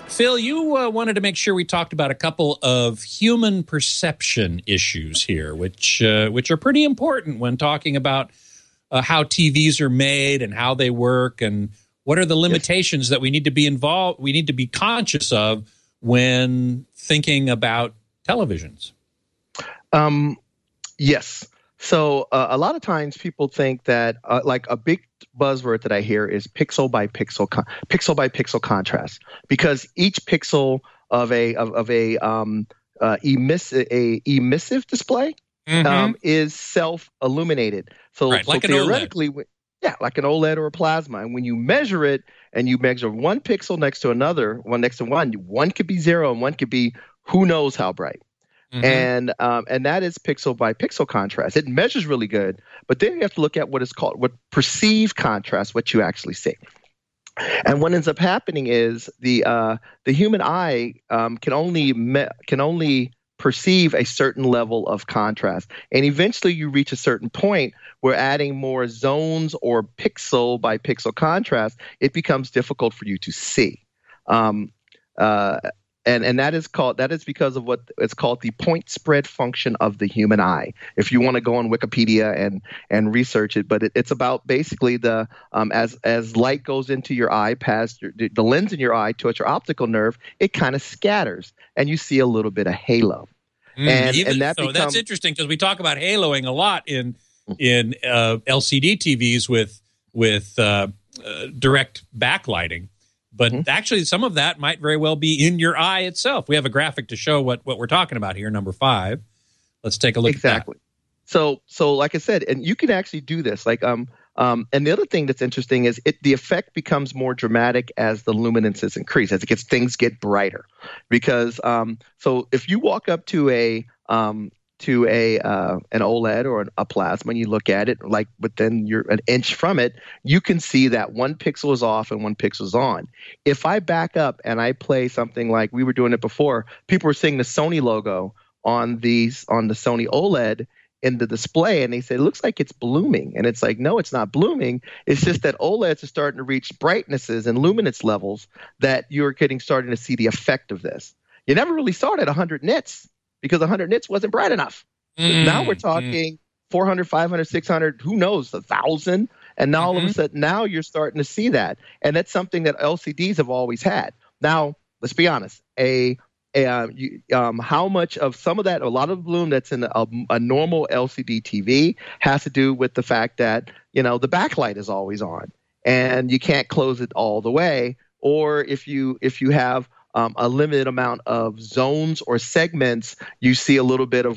Phil, you wanted to make sure we talked about a couple of human perception issues here, which are pretty important when talking about how TVs are made and how they work, and what are the limitations that we need to be conscious of when thinking about televisions. Yes. So a lot of times people think that like a big buzzword that I hear is pixel by pixel contrast, because each pixel of a emissive display is self-illuminated. So, right, like so theoretically, like an OLED or a plasma. And when you measure it and you measure one pixel next to another, one next to one could be zero and one could be who knows how bright. And that is pixel by pixel contrast. It measures really good, but then you have to look at what perceived contrast, what you actually see. And what ends up happening is the human eye can only perceive a certain level of contrast, and eventually you reach a certain point where adding more zones or pixel by pixel contrast, it becomes difficult for you to see. And that is because of what it's called the point spread function of the human eye. If you want to go on Wikipedia and research it, but it's about basically the as light goes into your eye past the lens in your eye towards your optical nerve, it kind of scatters and you see a little bit of halo. That's interesting, because we talk about haloing a lot in LCD TVs with direct backlighting. But actually, some of that might very well be in your eye itself. We have a graphic to show what we're talking about here, number 5. Let's take a look at that. Exactly. So like I said, and you can actually do this. And the other thing that's interesting is the effect becomes more dramatic as the luminances increase, as things get brighter. Because so if you walk up to an OLED or a plasma and you look at it, like within an inch from it, you can see that one pixel is off and one pixel is on. If I back up and I play something like we were doing it before, people were seeing the Sony logo on the Sony OLED in the display, and they say, it looks like it's blooming. And it's like, no, it's not blooming. It's just that OLEDs are starting to reach brightnesses and luminance levels that you're starting to see the effect of this. You never really saw it at 100 nits, because 100 nits wasn't bright enough. Now we're talking 400, 500, 600, who knows, 1,000. And now all of a sudden, now you're starting to see that. And that's something that LCDs have always had. Now, let's be honest. How much of some of that, a lot of the bloom that's in a normal LCD TV has to do with the fact that, the backlight is always on and you can't close it all the way. Or if you have a limited amount of zones or segments, you see a little bit of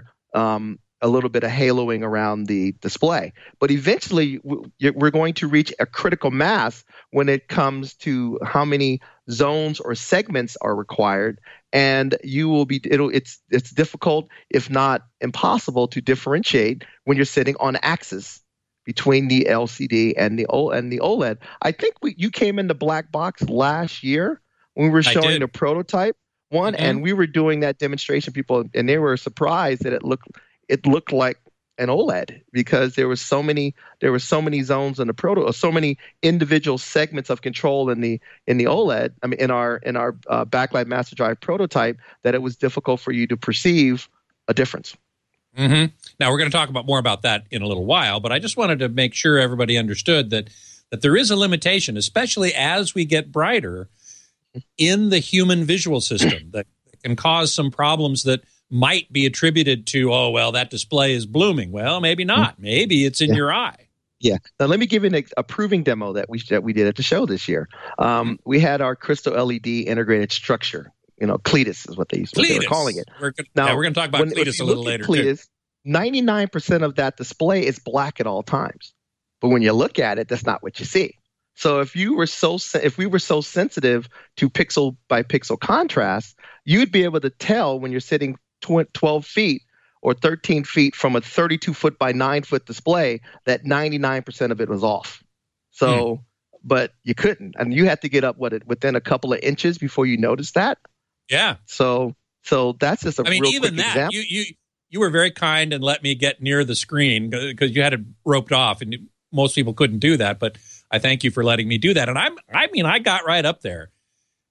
haloing around the display. But eventually, we're going to reach a critical mass when it comes to how many zones or segments are required, and it's difficult, if not impossible, to differentiate when you're sitting on axis between the LCD and the OLED. I think you came into Black Box last year when we were showing the prototype one, and we were doing that demonstration, people, and they were surprised that it looked like an OLED, because there were so many zones in the so many individual segments of control in the OLED. I mean, in our backlight master drive prototype, that it was difficult for you to perceive a difference. Now we're going to talk more about that in a little while, but I just wanted to make sure everybody understood that there is a limitation, especially as we get brighter, in the human visual system that can cause some problems that might be attributed to, that display is blooming. Well, maybe not. Maybe it's in your eye. Yeah. Now, let me give you a proving demo that we did at the show this year. We had our crystal LED integrated structure. Cletus is what they were calling it. We're going to talk about Cletus a little later. Cletus, 99% of that display is black at all times. But when you look at it, that's not what you see. So if we were so sensitive to pixel by pixel contrast, you'd be able to tell when you're sitting 12 feet or 13 feet from a 32-foot by 9-foot display that 99% of it was off. So, but you couldn't, and you had to get up within a couple of inches before you noticed that. Yeah. So that's just real quick example. You were very kind and let me get near the screen because you had it roped off, and most people couldn't do that. But I thank you for letting me do that. And I got right up there,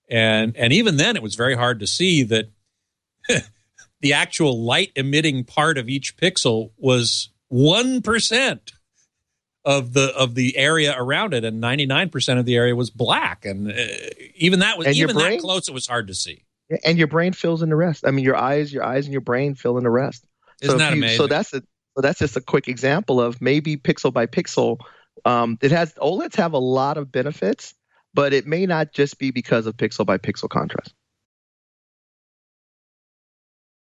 And even then, it was very hard to see that the actual light emitting part of each pixel was 1% of the area around it, and 99% of the area was black. And even that that close, it was hard to see. And your brain fills in the rest. I mean, your eyes and your brain fill in the rest. Isn't that amazing? So that's just a quick example of maybe pixel by pixel. OLEDs have a lot of benefits, but it may not just be because of pixel by pixel contrast.